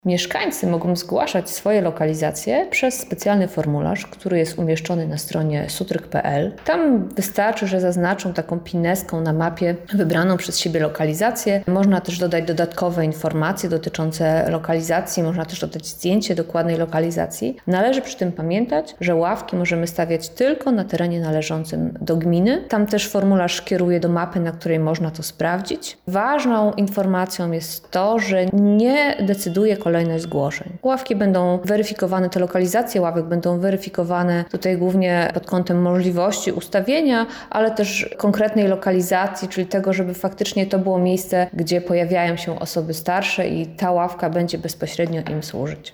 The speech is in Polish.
Mieszkańcy mogą zgłaszać swoje lokalizacje przez specjalny formularz, który jest umieszczony na stronie sutryk.pl. Tam wystarczy, że zaznaczą taką pineską na mapie wybraną przez siebie lokalizację. Można też dodać dodatkowe informacje dotyczące lokalizacji, można też dodać zdjęcie dokładnej lokalizacji. Należy przy tym pamiętać, że ławki możemy stawiać tylko na terenie należącym do gminy. Tam też formularz kieruje do mapy, na której można to sprawdzić. Ważną informacją jest to, że nie decyduje kolejność zgłoszeń. Ławki będą weryfikowane, te lokalizacje ławek będą weryfikowane tutaj głównie pod kątem możliwości ustawienia, ale też konkretnej lokalizacji, czyli tego, żeby faktycznie to było miejsce, gdzie pojawiają się osoby starsze i ta ławka będzie bezpośrednio im służyć.